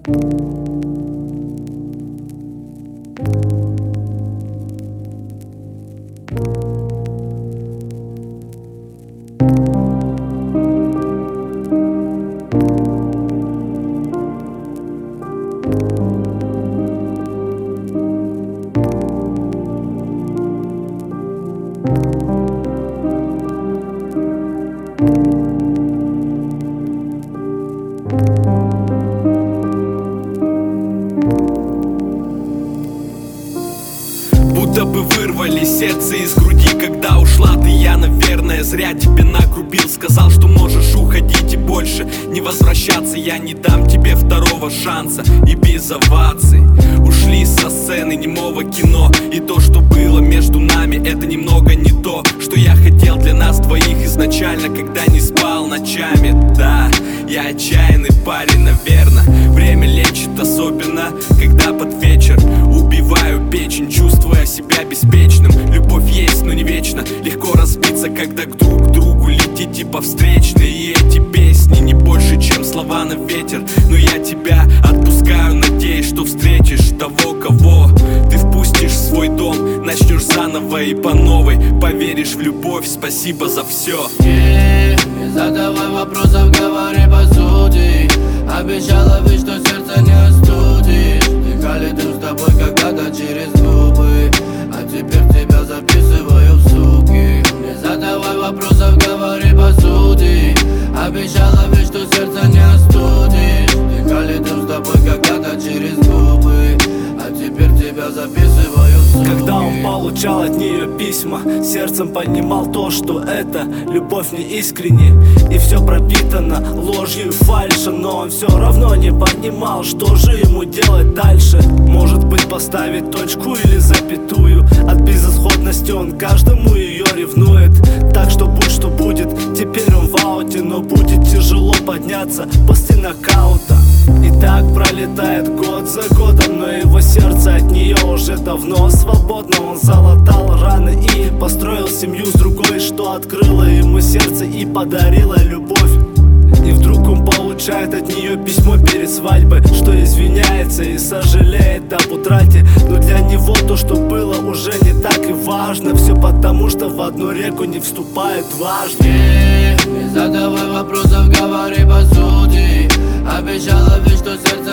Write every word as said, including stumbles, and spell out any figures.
Будто бы вырвали сердце из груди, когда ушла ты. Я, наверное, зря тебе нагрубил. Сказал, что можешь уходить и больше не возвращаться. Я не дам тебе второго шанса и без оваций. Ушли со сцены немого кино, и то, что было между нами, это немного не то, что я хотел для нас двоих изначально, когда не спал ночами. Да, я отчаянный парень, наверное. Время лечит, особенно когда под вечер убиваю печень, чувствуя себя беспечным. Любовь есть, но не вечно. Легко разбиться, когда к друг другу летите по встречной. И эти песни не больше, чем слова на ветер. Но я тебя отпускаю, надеюсь, что встретишь того, кого ты впустишь в свой дом. Начнешь заново и по новой, поверишь в любовь. Спасибо за все. Не, не задавай вопросов, говори по сути. Обещала ведь, что сердце не остудишь. Дыхали дым с тобой когда-то через губы, а теперь тебя записываю в суки. Не задавай вопросов, говори по сути. Обещала ведь, что сердце не остудишь. Дыхали дым с тобой когда-то через губы, а теперь тебя записываю в суки. Когда он получал от нее письма, сердцем понимал то, что это любовь не искренне. И все пропитано ложью и фальшем, но он все равно не понимал, что же ему делать дальше. Может быть, поставить точку или запятую. От безысходности он каждому ее ревнует. Так что будь что будет, теперь он в ауте, но будет тяжело подняться после нокаута. И так пролетает год за годом, но его сердце от нее уже давно свободно. Он залатал раны и построил семью с другой, что открыло ему сердце и подарило любовь. И вдруг он получает от нее письмо перед свадьбой, что извиняется и сожалеет об утрате. Но для него то, что было, уже не так и важно. Все потому, что в одну реку не вступает дважды. Не, не задавай вопросов, говори по сути. Обещала ведь, что сердце